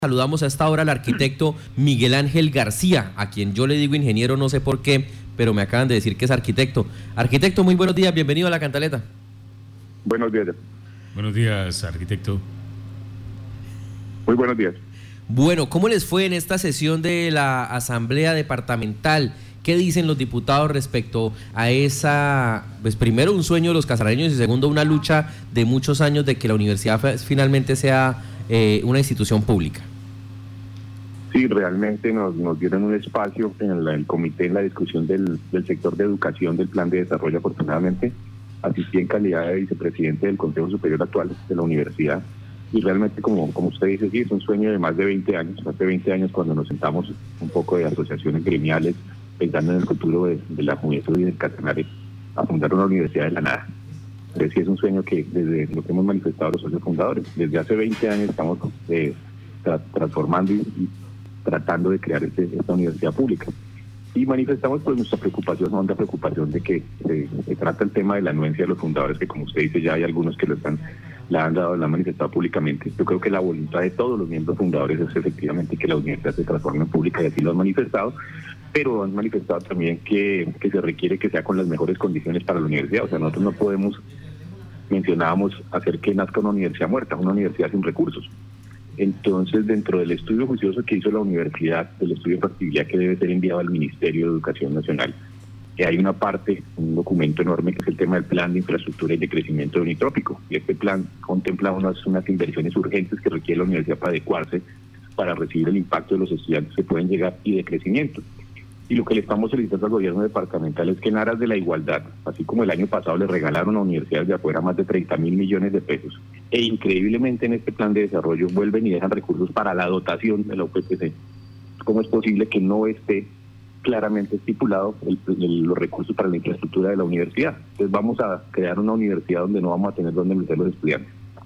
Saludamos a esta hora al arquitecto Miguel Ángel García, a quien yo le digo ingeniero, no sé por qué, pero me acaban de decir que es arquitecto. Arquitecto, muy buenos días, bienvenido a La Cantaleta. Buenos días. Buenos días, arquitecto. Muy buenos días. Bueno, ¿cómo les fue en esta sesión de la Asamblea Departamental? ¿Qué dicen los diputados respecto a esa, pues primero un sueño de los casarareños y segundo una lucha de muchos años de que la universidad finalmente sea una institución pública? Sí, realmente nos dieron un espacio en el comité, en la discusión del sector de educación del plan de desarrollo. Afortunadamente asistí en calidad de vicepresidente del Consejo Superior actual de la universidad y realmente, como usted dice, sí, es un sueño de más de 20 años. Hace 20 años cuando nos sentamos un poco de asociaciones gremiales pensando en el futuro de la juventud y del Casanare a fundar una universidad de la nada. Entonces, sí, es un sueño que desde lo que hemos manifestado los socios fundadores, desde hace 20 años estamos transformando y tratando de crear esta universidad pública. Y manifestamos pues nuestra preocupación, honda preocupación de que se trata el tema de la anuencia de los fundadores, que como usted dice ya hay algunos que la han manifestado públicamente. Yo creo que la voluntad de todos los miembros fundadores es efectivamente que la universidad se transforme en pública y así lo han manifestado, pero han manifestado también que se requiere que sea con las mejores condiciones para la universidad. O sea, nosotros no podemos, mencionábamos, hacer que nazca una universidad muerta, una universidad sin recursos. Entonces, dentro del estudio juicioso que hizo la universidad, del estudio de factibilidad que debe ser enviado al Ministerio de Educación Nacional, hay una parte, un documento enorme que es el tema del plan de infraestructura y de crecimiento de Unitrópico. Y este plan contempla unas inversiones urgentes que requiere la universidad para adecuarse, para recibir el impacto de los estudiantes que pueden llegar y de crecimiento. Y lo que le estamos solicitando al gobierno departamental es que en aras de la igualdad, así como el año pasado le regalaron a universidades de afuera más de 30.000 millones de pesos, e increíblemente en este plan de desarrollo vuelven y dejan recursos para la dotación de la UPTC, ¿cómo es posible que no esté claramente estipulado los recursos para la infraestructura de la universidad? Entonces vamos a crear una universidad donde no vamos a tener donde meter los estudiantes.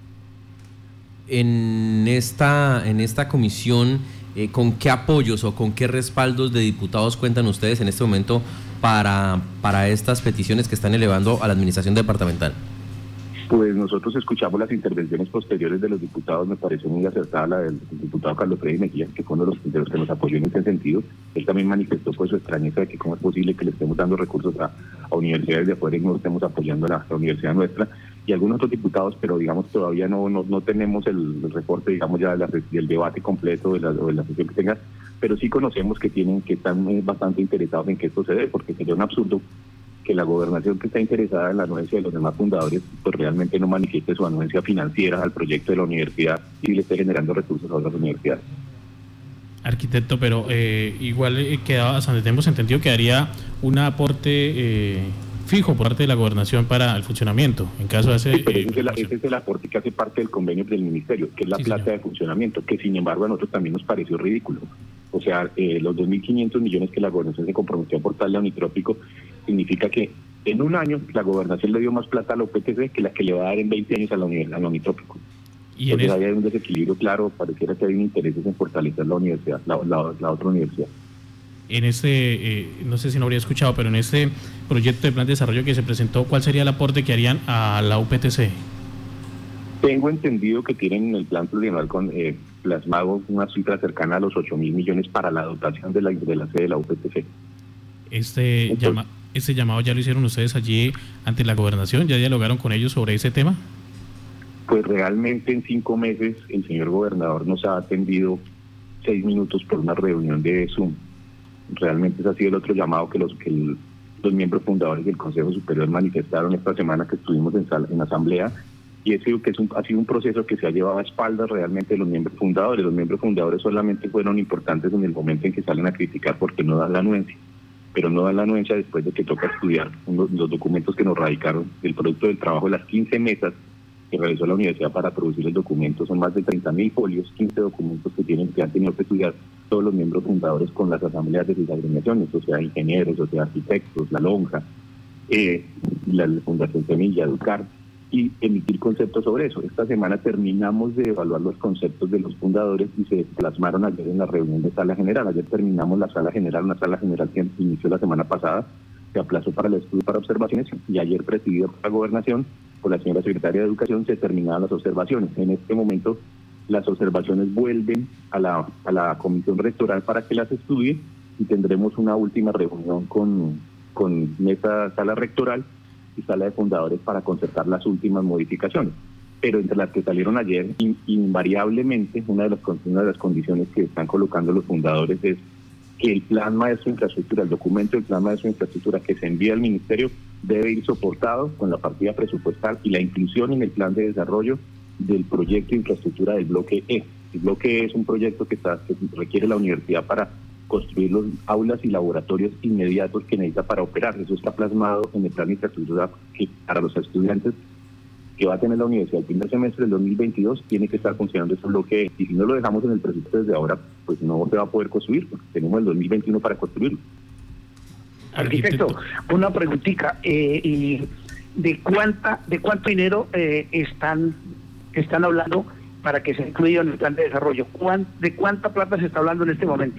En esta comisión, ¿con qué apoyos o con qué respaldos de diputados cuentan ustedes en este momento para estas peticiones que están elevando a la administración departamental? Pues nosotros escuchamos las intervenciones posteriores de los diputados. Me pareció muy acertada la del diputado Carlos Freddy Mejía, que fue uno de los que nos apoyó en ese sentido. Él también manifestó pues su extrañeza de que cómo es posible que le estemos dando recursos a universidades de afuera y no estemos apoyando a la universidad nuestra. Y algunos otros diputados, pero digamos todavía no tenemos el reporte, digamos ya del debate completo de la sesión que tenga, pero sí conocemos que están bastante interesados en que esto se dé, porque sería un absurdo que la gobernación, que está interesada en la anuencia de los demás fundadores, pues realmente no manifieste su anuencia financiera al proyecto de la universidad y le esté generando recursos a otras universidades. Arquitecto, pero igual quedaba, hasta donde tenemos entendido, quedaría un aporte fijo por parte de la gobernación para el funcionamiento, en caso de ese... Sí, pero ese es el aporte que hace parte del convenio del ministerio, que es la plata de funcionamiento, que sin embargo a nosotros también nos pareció ridículo. O sea, los 2.500 millones que la gobernación se comprometió a aportarle a Unitrópico significa que en un año la gobernación le dio más plata a la UPTC que la que le va a dar en 20 años a la Unitrópico. Y entonces ahí hay un desequilibrio claro, pareciera que hay un interés en fortalecer la universidad, la otra universidad. En no sé si no habría escuchado, pero en este proyecto de plan de desarrollo que se presentó, ¿cuál sería el aporte que harían a la UPTC? Tengo entendido que tienen en el plan plurianual plasmado una cifra cercana a los 8.000 millones para la dotación de la sede de la UPTC. Este llamado ya lo hicieron ustedes allí ante la gobernación, ¿ya dialogaron con ellos sobre ese tema? Pues realmente en 5 meses el señor gobernador nos ha atendido 6 minutos por una reunión de Zoom. Realmente ese ha sido el otro llamado que los miembros fundadores del Consejo Superior manifestaron esta semana que estuvimos en asamblea, y ha sido un proceso que se ha llevado a espaldas realmente de los miembros fundadores. Los miembros fundadores solamente fueron importantes en el momento en que salen a criticar porque no dan la anuencia, pero no dan la anuencia después de que toca estudiar los documentos que nos radicaron, el producto del trabajo de las 15 mesas que realizó la universidad para producir el documento. Son más de 30.000 folios, 15 documentos que han tenido que estudiar todos los miembros fundadores con las asambleas de sus agremiaciones, o sea, ingenieros, o sea, arquitectos, la Lonja, la Fundación Semilla, Educar, y emitir conceptos sobre eso. Esta semana terminamos de evaluar los conceptos de los fundadores y se plasmaron ayer en la reunión de sala general. Ayer terminamos la sala general, una sala general que inició la semana pasada, se aplazó para el estudio para observaciones, y ayer, presidido por la gobernación, por la señora secretaria de Educación, se terminaron las observaciones. En este momento las observaciones vuelven a la comisión rectoral para que las estudie y tendremos una última reunión con esa sala rectoral y sala de fundadores para concertar las últimas modificaciones. Pero entre las que salieron ayer, invariablemente, una de las condiciones que están colocando los fundadores es que el plan maestro de infraestructura, el documento del plan maestro de infraestructura que se envía al ministerio debe ir soportado con la partida presupuestal y la inclusión en el plan de desarrollo del proyecto de infraestructura del bloque E. El bloque E es un proyecto que requiere la universidad para construir los aulas y laboratorios inmediatos que necesita para operar. Eso está plasmado en el plan de infraestructura que para los estudiantes que va a tener la universidad el primer semestre del 2022 tiene que estar funcionando ese bloque E. Y si no lo dejamos en el presupuesto desde ahora, pues no se va a poder construir, porque tenemos el 2021 para construirlo. Arquitecto, una preguntita, ¿y de cuánto dinero están hablando para que se incluya en el plan de desarrollo? ¿De cuánta plata se está hablando en este momento?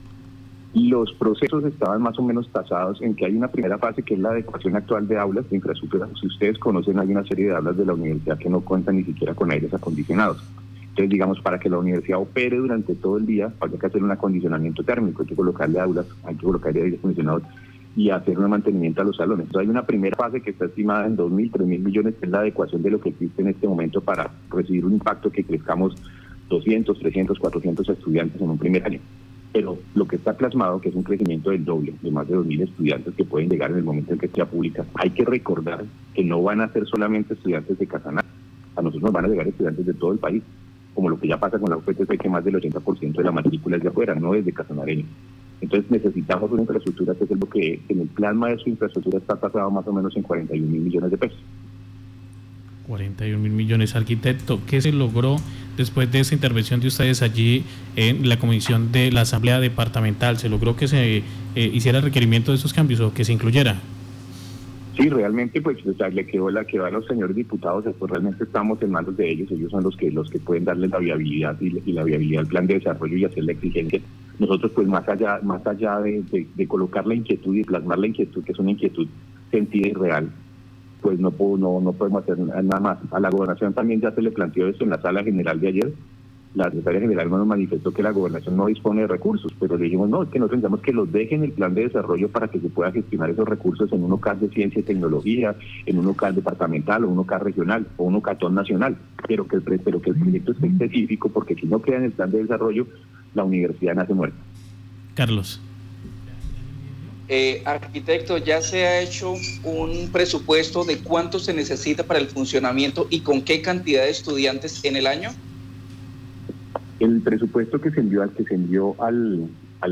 Los procesos estaban más o menos tasados en que hay una primera fase que es la adecuación actual de aulas de infraestructura. Si ustedes conocen, hay una serie de aulas de la universidad que no cuentan ni siquiera con aires acondicionados. Entonces, digamos, para que la universidad opere durante todo el día, hay que hacer un acondicionamiento térmico, hay que colocarle aulas, hay que colocarle aires acondicionados y hacer un mantenimiento a los salones. Entonces, hay una primera fase que está estimada en 2.000, 3.000 millones, que es la adecuación de lo que existe en este momento para recibir un impacto que crezcamos 200, 300, 400 estudiantes en un primer año. Pero lo que está plasmado, que es un crecimiento del doble, de más de 2.000 estudiantes que pueden llegar en el momento en que sea pública, hay que recordar que no van a ser solamente estudiantes de Casanare, a nosotros nos van a llegar estudiantes de todo el país, como lo que ya pasa con la UPTC, que más del 80% de la matrícula es de afuera, no es de casanareño. Entonces necesitamos una infraestructura que es lo que en el plan maestro de infraestructura está tasado más o menos en 41.000 millones de pesos. 41.000 millones, arquitecto. ¿Qué se logró después de esa intervención de ustedes allí en la comisión de la Asamblea Departamental? ¿Se logró que se hiciera el requerimiento de esos cambios o que se incluyera? Sí, realmente pues le quedó a los señores diputados, pues realmente estamos en manos de ellos son los que pueden darle la viabilidad y la viabilidad al plan de desarrollo y hacer la exigencia. Nosotros pues más allá de colocar la inquietud y plasmar la inquietud, que es una inquietud sentida y real, pues no podemos hacer nada más. A la gobernación también ya se le planteó esto en la sala general de ayer. La secretaria general nos manifestó que la gobernación no dispone de recursos, pero le dijimos no, es que nosotros pensamos que los dejen el plan de desarrollo para que se pueda gestionar esos recursos en un OCAR de ciencia y tecnología, en un OCAR departamental o un OCAR regional o un OCATón nacional, pero que el proyecto esté específico, porque si no queda en el plan de desarrollo, la universidad nace muerta. Carlos. Arquitecto, ¿ya se ha hecho un presupuesto de cuánto se necesita para el funcionamiento y con qué cantidad de estudiantes en el año? El presupuesto que se envió al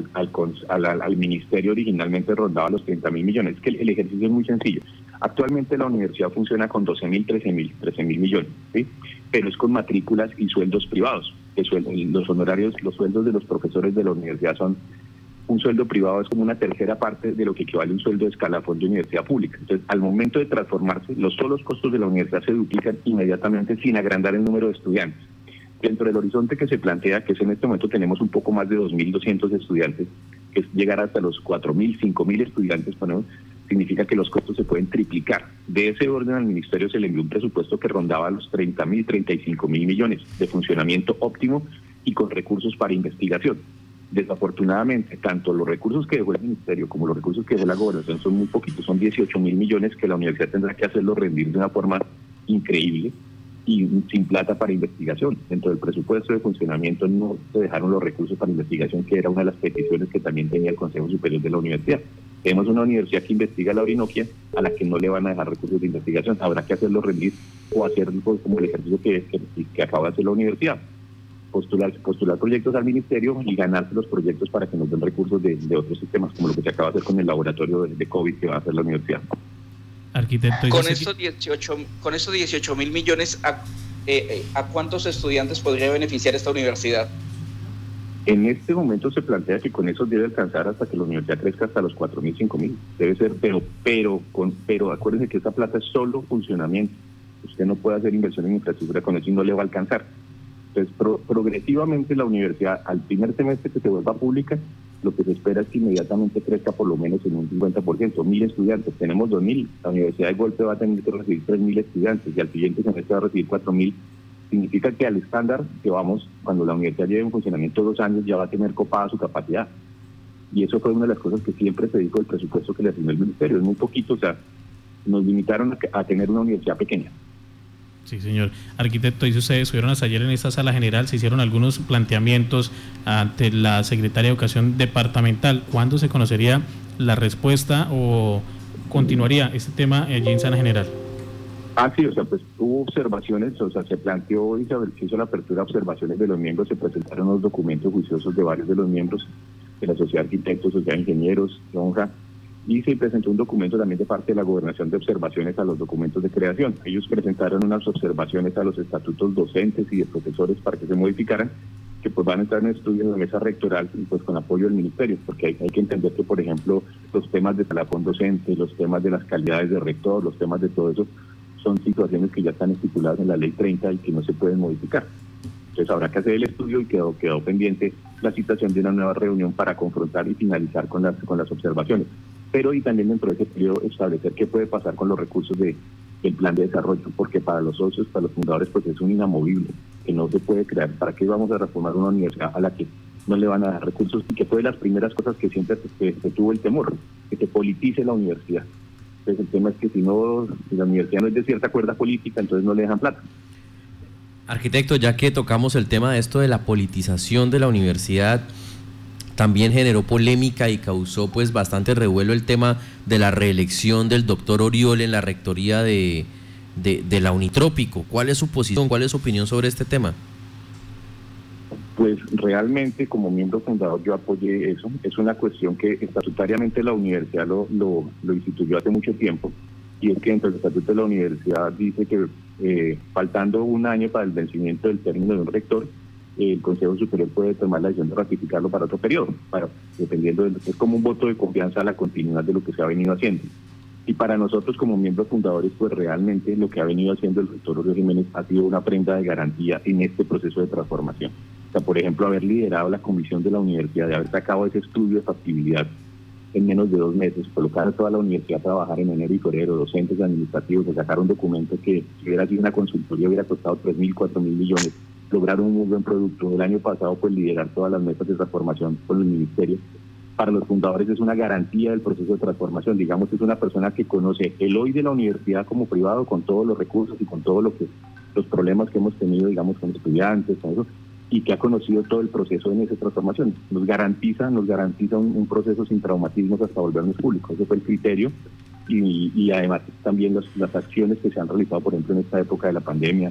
ministerio originalmente rondaba los 30.000 millones. Es que el ejercicio es muy sencillo. Actualmente la universidad funciona con 12.000, 13.000 millones, ¿sí? Pero es con matrículas y sueldos privados. Los honorarios, los sueldos de los profesores de la universidad son un sueldo privado, es como una tercera parte de lo que equivale a un sueldo de escalafón de universidad pública. Entonces, al momento de transformarse, los costos de la universidad se duplican inmediatamente sin agrandar el número de estudiantes. Dentro del horizonte que se plantea, que es en este momento tenemos un poco más de 2.200 estudiantes, que es llegar hasta los 4.000, 5.000 estudiantes, significa que los costos se pueden triplicar. De ese orden al ministerio se le envió un presupuesto que rondaba los 30.000, 35.000 millones de funcionamiento óptimo y con recursos para investigación. Desafortunadamente, tanto los recursos que dejó el ministerio como los recursos que dejó la gobernación son muy poquitos, son 18.000 millones que la universidad tendrá que hacerlo rendir de una forma increíble y sin plata para investigación. Dentro del presupuesto de funcionamiento no se dejaron los recursos para investigación, que era una de las peticiones que también tenía el Consejo Superior de la Universidad. Tenemos una universidad que investiga la Orinoquia, a la que no le van a dejar recursos de investigación. Habrá que hacerlo rendir o hacer como el ejercicio que acaba de hacer la universidad. Postular proyectos al ministerio y ganarse los proyectos para que nos den recursos de otros sistemas, como lo que se acaba de hacer con el laboratorio de COVID que va a hacer la universidad. Arquitecto, con estos 18.000 millones, ¿a cuántos estudiantes podría beneficiar esta universidad? En este momento se plantea que con eso debe alcanzar hasta que la universidad crezca hasta los 4.000, 5.000. Debe ser, pero acuérdense que esta plata es solo funcionamiento. Usted no puede hacer inversión en infraestructura con eso y no le va a alcanzar. Entonces, progresivamente la universidad, al primer semestre que se vuelva pública, lo que se espera es que inmediatamente crezca por lo menos en un 50%, 1.000 estudiantes. Tenemos 2.000, la universidad de golpe va a tener que recibir 3.000 estudiantes y al siguiente semestre va a recibir 4.000. significa que al estándar que vamos, cuando la universidad lleve en funcionamiento 2 años, ya va a tener copada su capacidad. Y eso fue una de las cosas que siempre se dijo del presupuesto que le asignó el ministerio. Es muy poquito, o sea, nos limitaron a tener una universidad pequeña. Sí, señor. Arquitecto, dice ustedes estuvieron hasta ayer en esta sala general, se hicieron algunos planteamientos ante la Secretaria de Educación departamental. ¿Cuándo se conocería la respuesta o continuaría este tema allí en sala general? Sí, o sea, pues hubo observaciones, o sea, se planteó y se hizo la apertura de observaciones de los miembros, se presentaron los documentos juiciosos de varios de los miembros de la Sociedad de Arquitectos, Sociedad de Ingenieros, Lonja, y se presentó un documento también de parte de la Gobernación de observaciones a los documentos de creación. Ellos presentaron unas observaciones a los estatutos docentes y de profesores para que se modificaran, que pues van a entrar en estudio en la mesa rectoral y pues con apoyo del ministerio, porque hay que entender que, por ejemplo, los temas de salafón docente, los temas de las calidades de rector, los temas de todo eso, son situaciones que ya están estipuladas en la Ley 30 y que no se pueden modificar. Entonces habrá que hacer el estudio y quedó pendiente la citación de una nueva reunión para confrontar y finalizar con las observaciones. Pero y también dentro de ese periodo establecer qué puede pasar con los recursos del plan de desarrollo, porque para los socios, para los fundadores, pues es un inamovible, que no se puede crear. ¿Para qué vamos a reformar una universidad a la que no le van a dar recursos? Y que fue de las primeras cosas que siempre se tuvo el temor, que se politice la universidad. Entonces el tema es que si la universidad no es de cierta cuerda política, entonces no le dejan plata. Arquitecto, ya que tocamos el tema de esto de la politización de la universidad, también generó polémica y causó pues bastante revuelo el tema de la reelección del doctor Oriol en la rectoría de la Unitrópico. ¿Cuál es su posición, cuál es su opinión sobre este tema? Pues realmente como miembro fundador yo apoyé eso. Es una cuestión que estatutariamente la universidad lo instituyó hace mucho tiempo, y es que dentro del estatuto de la universidad dice que faltando un año para el vencimiento del término de un rector, el Consejo Superior puede tomar la decisión de ratificarlo para otro periodo, dependiendo es como un voto de confianza a la continuidad de lo que se ha venido haciendo. Y para nosotros como miembros fundadores, pues realmente lo que ha venido haciendo el rector Oriol Jiménez ha sido una prenda de garantía en este proceso de transformación. O sea, por ejemplo, haber liderado la comisión de la universidad, de haber sacado ese estudio de factibilidad en menos de 2 meses, colocar a toda la universidad a trabajar en enero y febrero, docentes administrativos, de sacar un documento que si hubiera sido una consultoría hubiera costado 3.000, 4.000 millones, lograr un muy buen producto. El año pasado, pues liderar todas las metas de transformación con el ministerio. Para los fundadores es una garantía del proceso de transformación. Digamos que es una persona que conoce el hoy de la universidad como privado, con todos los recursos y con todo los problemas que hemos tenido, digamos, con estudiantes, con eso, y que ha conocido todo el proceso en esa transformación. Nos garantiza un proceso sin traumatismos hasta volvernos públicos. Ese fue el criterio, y además también las acciones que se han realizado, por ejemplo, en esta época de la pandemia,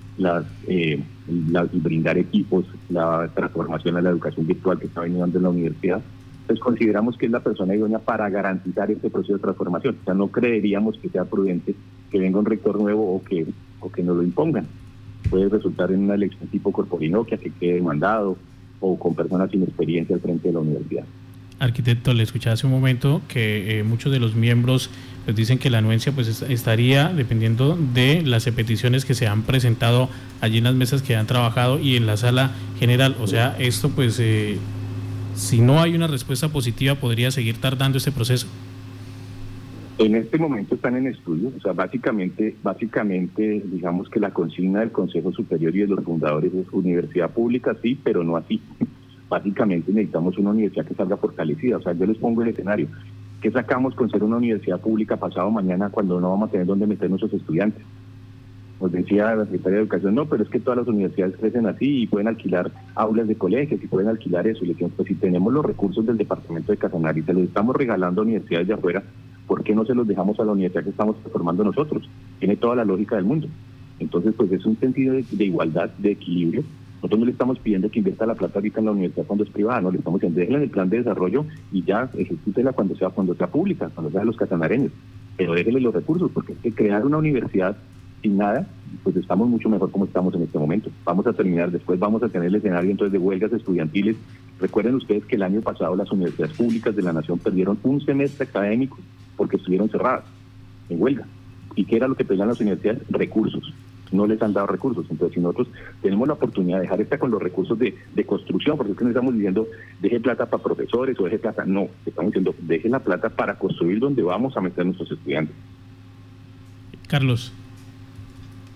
brindar equipos, la transformación a la educación virtual que está veniendo en la universidad. Entonces consideramos que es la persona idónea para garantizar este proceso de transformación. O sea, no creeríamos que sea prudente que venga un rector nuevo o que nos lo impongan. Puede resultar en una elección tipo Corporinoquia, que quede demandado, o con personas sin experiencia al frente de la universidad. Arquitecto, le escuché hace un momento que muchos de los miembros pues dicen que la anuencia pues estaría dependiendo de las peticiones que se han presentado allí en las mesas que han trabajado y en la sala general. O sea, esto pues si no hay una respuesta positiva podría seguir tardando este proceso. En este momento están en estudio, o sea, básicamente digamos que la consigna del Consejo Superior y de los fundadores es universidad pública, sí, pero no así. Básicamente necesitamos una universidad que salga fortalecida. O sea, yo les pongo el escenario. ¿Qué sacamos con ser una universidad pública pasado mañana cuando no vamos a tener dónde meter nuestros estudiantes? Nos decía la Secretaría de Educación, no, pero es que todas las universidades crecen así y pueden alquilar aulas de colegios y pueden alquilar eso. Y le decimos, pues si tenemos los recursos del departamento de Casanare y se los estamos regalando a universidades de afuera, ¿por qué no se los dejamos a la universidad que estamos formando nosotros? Tiene toda la lógica del mundo. Entonces, pues es un sentido de igualdad, de equilibrio. Nosotros no le estamos pidiendo que invierta la plata ahorita en la universidad cuando es privada, no le estamos diciendo, déjenla en el plan de desarrollo y ya ejecútela cuando sea pública, cuando sea de los casanareños, pero déjenle los recursos, porque es que crear una universidad sin nada, pues estamos mucho mejor como estamos en este momento. Vamos a terminar, después vamos a tener el escenario entonces de huelgas estudiantiles. Recuerden ustedes que el año pasado las universidades públicas de la nación perdieron un semestre académico porque estuvieron cerradas en huelga. ¿Y qué era lo que pedían las universidades? Recursos. No les han dado recursos. Entonces, si nosotros tenemos la oportunidad de dejar esta con los recursos de construcción, porque es que no estamos diciendo deje plata para profesores o deje plata, no, estamos diciendo deje la plata para construir donde vamos a meter nuestros estudiantes. Carlos.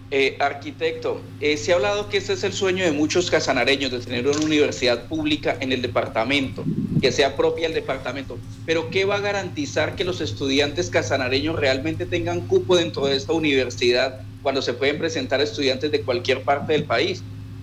Arquitecto, se ha hablado que este es el sueño de muchos casanareños, de tener una universidad pública en el departamento, que sea propia del departamento, pero ¿qué va a garantizar que los estudiantes casanareños realmente tengan cupo dentro de esta universidad cuando se pueden presentar estudiantes de cualquier parte del país?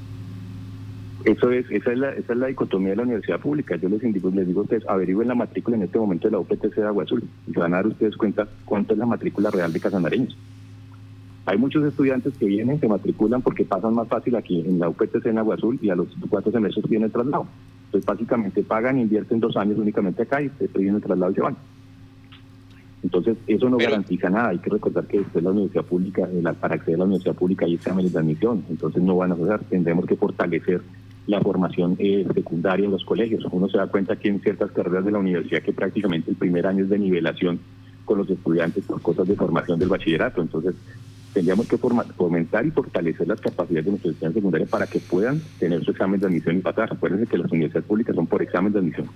Esa es la dicotomía de la universidad pública. Yo les digo a ustedes, averigüen la matrícula en este momento de la UPTC de Agua Azul y se van a dar ustedes cuenta cuánto es la matrícula real de casanareños. Hay muchos estudiantes que vienen, se matriculan porque pasan más fácil aquí en la UPTC en Agua Azul y a los 4 semestres vienen el traslado. Entonces básicamente pagan, invierten 2 años únicamente acá y después vienen el traslado y se van. Entonces eso no garantiza nada. Hay que recordar que después la universidad pública, para acceder a la universidad pública hay exámenes de admisión, entonces no van a hacer. Tendremos que fortalecer la formación secundaria en los colegios. Uno se da cuenta que en ciertas carreras de la universidad que prácticamente el primer año es de nivelación con los estudiantes por cosas de formación del bachillerato. Entonces tendríamos que fomentar y fortalecer las capacidades de nuestros estudiantes secundarios para que puedan tener su examen de admisión y pasar. Acuérdense que las universidades públicas son por examen de admisión.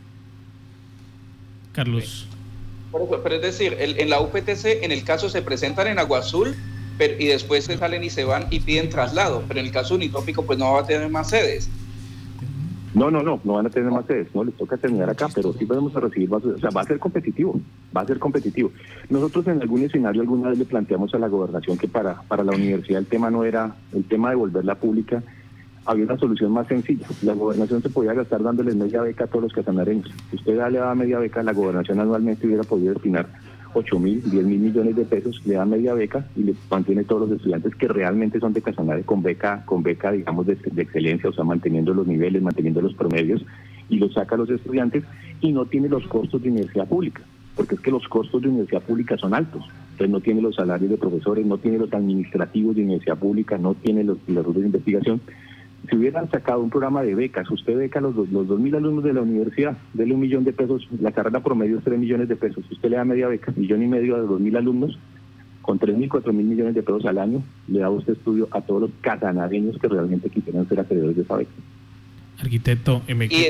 Carlos. Pero es decir, en la UPTC, en el caso se presentan en Agua Azul y después se salen y se van y piden traslado, pero en el caso unitópico pues no va a tener más sedes. No van a tener más sedes, no les toca terminar acá, pero sí podemos recibir más, o sea, va a ser competitivo. Nosotros en algún escenario alguna vez le planteamos a la gobernación que para la universidad el tema no era el tema de volverla pública, había una solución más sencilla. La gobernación se podía gastar dándoles media beca a todos los casanareños. Si usted le daba media beca, la gobernación anualmente hubiera podido destinar 8.000, 10.000 millones de pesos, le da media beca y le mantiene todos los estudiantes que realmente son de Casanare con beca digamos de excelencia, o sea, manteniendo los niveles, manteniendo los promedios, y los saca a los estudiantes y no tiene los costos de universidad pública, porque es que los costos de universidad pública son altos. Entonces no tiene los salarios de profesores, no tiene los administrativos de universidad pública, no tiene los rutas de investigación. Si hubieran sacado un programa de becas, usted beca a los 2.000 alumnos de la universidad, dele 1 millón de pesos, la carrera promedio es 3 millones de pesos, usted le da media beca, 1,5 millones a 2.000 alumnos, con 3.000, 4.000 millones de pesos al año, le da usted estudio a todos los casanareños que realmente quisieran ser acreedores de esa beca. Arquitecto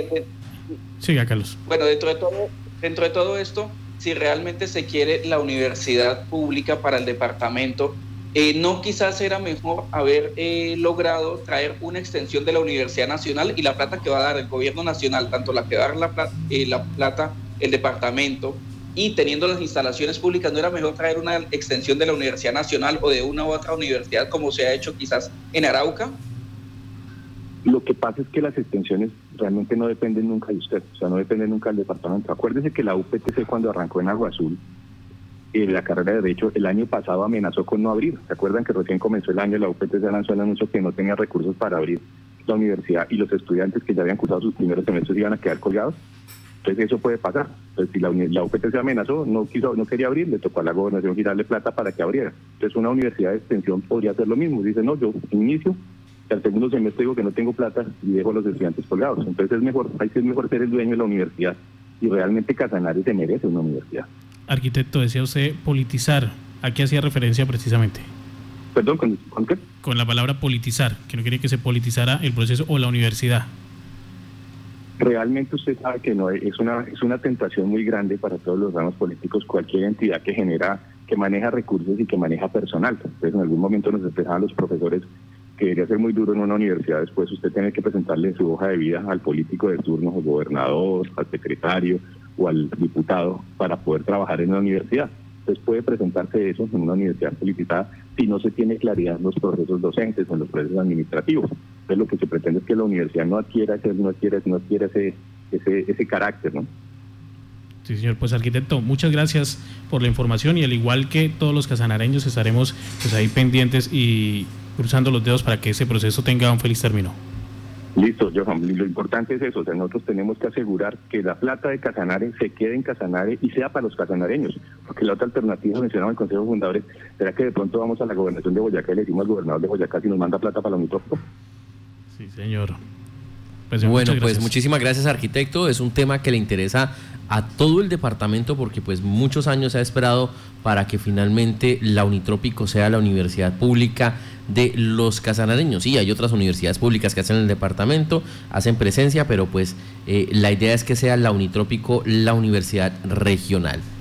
siga, Carlos. Bueno, dentro de todo esto, si realmente se quiere la universidad pública para el departamento, ¿no quizás era mejor haber logrado traer una extensión de la Universidad Nacional y la plata que va a dar el gobierno nacional, tanto la que va a dar la plata el departamento, y teniendo las instalaciones públicas, no era mejor traer una extensión de la Universidad Nacional o de una u otra universidad como se ha hecho quizás en Arauca? Lo que pasa es que las extensiones realmente no dependen nunca de usted, o sea, no dependen nunca del departamento. Acuérdese que la UPTC cuando arrancó en Agua Azul, la carrera de Derecho el año pasado amenazó con no abrir. ¿Se acuerdan que recién comenzó el año, la UPTC lanzó el anuncio que no tenía recursos para abrir la universidad y los estudiantes que ya habían cursado sus primeros semestres iban a quedar colgados? Entonces eso puede pasar. Entonces si la UPTC amenazó, no quería abrir, le tocó a la gobernación girarle plata para que abriera. Entonces una universidad de extensión podría hacer lo mismo. Dice, no, yo inicio, al segundo semestre digo que no tengo plata y dejo a los estudiantes colgados. Entonces es mejor ser el dueño de la universidad, y realmente Casanare se merece una universidad. Arquitecto, decía usted politizar. ¿A qué hacía referencia precisamente? Perdón, ¿con qué? Con la palabra politizar, que no quería que se politizara el proceso o la universidad. Realmente usted sabe que no es una tentación muy grande para todos los ramos políticos, cualquier entidad que maneja recursos y que maneja personal. Entonces en algún momento nos expresaban los profesores que debería ser muy duro en una universidad después usted tiene que presentarle su hoja de vida al político de turno, al gobernador, al secretario o al diputado para poder trabajar en la universidad. Entonces puede presentarse eso en una universidad politizada si no se tiene claridad en los procesos docentes o en los procesos administrativos. Entonces lo que se pretende es que la universidad no adquiera ese carácter, ¿no? Sí, señor. Pues arquitecto, muchas gracias por la información, y al igual que todos los casanareños estaremos pues ahí pendientes y cruzando los dedos para que ese proceso tenga un feliz término. Listo, Johan, lo importante es eso, o sea, nosotros tenemos que asegurar que la plata de Casanare se quede en Casanare y sea para los casanareños, porque la otra alternativa mencionaba el Consejo de Fundadores, ¿será que de pronto vamos a la gobernación de Boyacá y le decimos al gobernador de Boyacá si nos manda plata para la unitópico? Sí, señor. Bueno, pues muchísimas gracias, arquitecto. Es un tema que le interesa a todo el departamento porque pues muchos años se ha esperado para que finalmente la Unitrópico sea la universidad pública de los casanareños. Sí, hay otras universidades públicas que hacen el departamento, hacen presencia, pero pues la idea es que sea la Unitrópico la universidad regional.